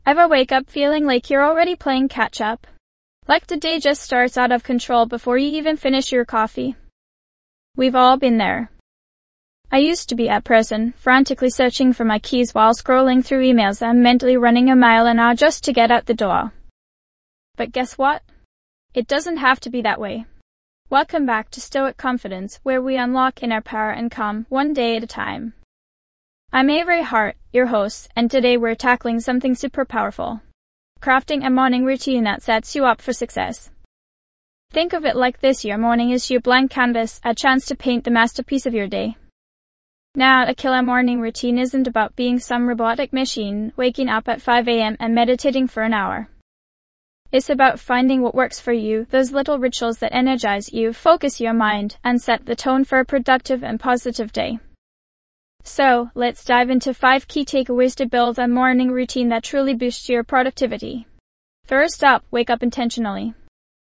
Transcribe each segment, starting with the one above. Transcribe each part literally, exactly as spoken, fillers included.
Ever wake up feeling like you're already playing catch-up? Like the day just starts out of control before you even finish your coffee? We've all been there. I used to be at prison, frantically searching for my keys while scrolling through emails and mentally running a mile an hour just to get out the door. But guess what? It doesn't have to be that way. Welcome back to Stoic Confidence, where we unlock inner power and calm one day at a time. I'm Avery Hart, your host, and today we're tackling something super powerful. Crafting a morning routine that sets you up for success. Think of it like this: your morning is your blank canvas, a chance to paint the masterpiece of your day. Now, a killer morning routine isn't about being some robotic machine, waking up at five a.m. and meditating for an hour. It's about finding what works for you, those little rituals that energize you, focus your mind, and set the tone for a productive and positive day. So, let's dive into five key takeaways to build a morning routine that truly boosts your productivity. First up, wake up intentionally.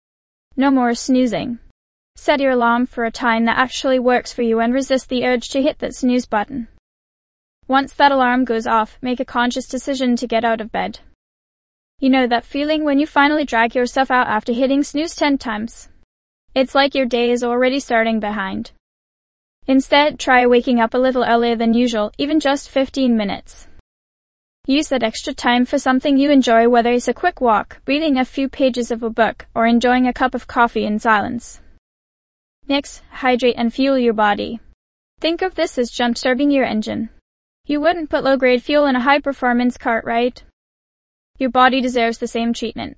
No more snoozing. Set your alarm for a time that actually works for you and resist the urge to hit that snooze button. Once that alarm goes off, make a conscious decision to get out of bed. You know that feeling when you finally drag yourself out after hitting snooze ten times? It's like your day is already starting behind. Instead, try waking up a little earlier than usual, even just fifteen minutes. Use that extra time for something you enjoy, whether it's a quick walk, reading a few pages of a book, or enjoying a cup of coffee in silence. Next, hydrate and fuel your body. Think of this as jump-starting your engine. You wouldn't put low-grade fuel in a high-performance car, right? Your body deserves the same treatment.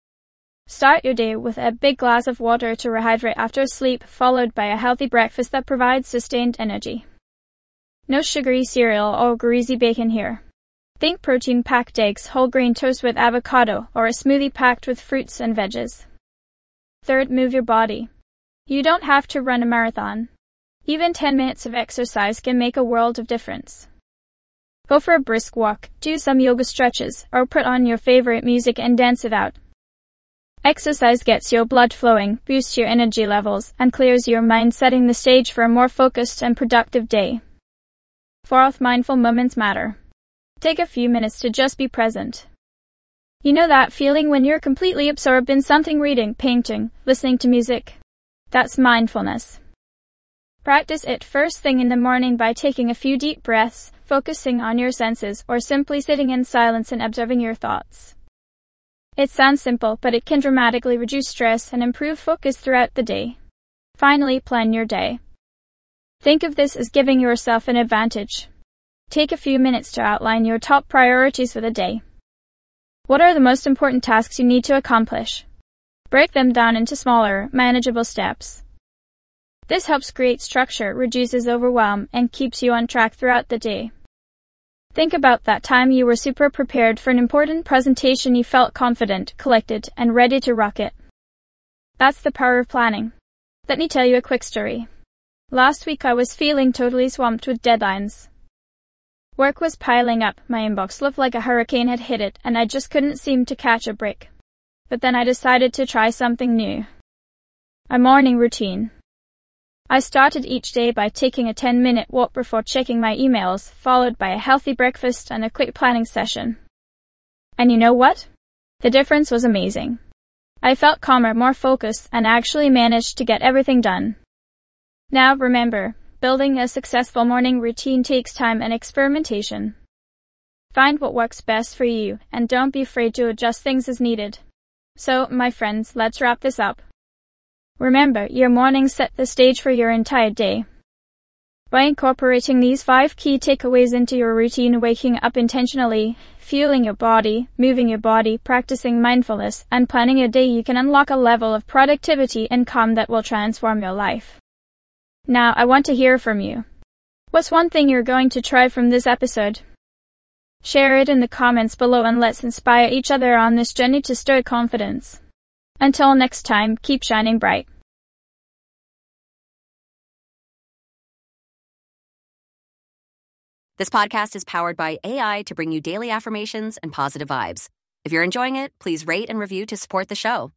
Start your day with a big glass of water to rehydrate after sleep, followed by a healthy breakfast that provides sustained energy. No sugary cereal or greasy bacon here. Think protein-packed eggs, whole grain toast with avocado, or a smoothie packed with fruits and veggies. Third, move your body. You don't have to run a marathon. Even ten minutes of exercise can make a world of difference. Go for a brisk walk, do some yoga stretches, or put on your favorite music and dance it out. Exercise gets your blood flowing, boosts your energy levels, and clears your mind, setting the stage for a more focused and productive day. Fourth, mindful moments matter. Take a few minutes to just be present. You know that feeling when you're completely absorbed in something, reading, painting, listening to music? That's mindfulness. Practice it first thing in the morning by taking a few deep breaths, focusing on your senses, or simply sitting in silence and observing your thoughts. It sounds simple, but it can dramatically reduce stress and improve focus throughout the day. Finally, plan your day. Think of this as giving yourself an advantage. Take a few minutes to outline your top priorities for the day. What are the most important tasks you need to accomplish? Break them down into smaller, manageable steps. This helps create structure, reduces overwhelm, and keeps you on track throughout the day. Think about that time you were super prepared for an important presentation. You felt confident, collected, and ready to rock it. That's the power of planning. Let me tell you a quick story. Last week I was feeling totally swamped with deadlines. Work was piling up, my inbox looked like a hurricane had hit it, and I just couldn't seem to catch a break. But then I decided to try something new. A morning routine. I started each day by taking a ten-minute walk before checking my emails, followed by a healthy breakfast and a quick planning session. And you know what? The difference was amazing. I felt calmer, more focused, and actually managed to get everything done. Now remember, building a successful morning routine takes time and experimentation. Find what works best for you, and don't be afraid to adjust things as needed. So, my friends, let's wrap this up. Remember, your mornings set the stage for your entire day. By incorporating these five key takeaways into your routine, waking up intentionally, fueling your body, moving your body, practicing mindfulness, and planning your day, you can unlock a level of productivity and calm that will transform your life. Now, I want to hear from you. What's one thing you're going to try from this episode? Share it in the comments below and let's inspire each other on this journey to stoic confidence. Until next time, keep shining bright. This podcast is powered by A I to bring you daily affirmations and positive vibes. If you're enjoying it, please rate and review to support the show.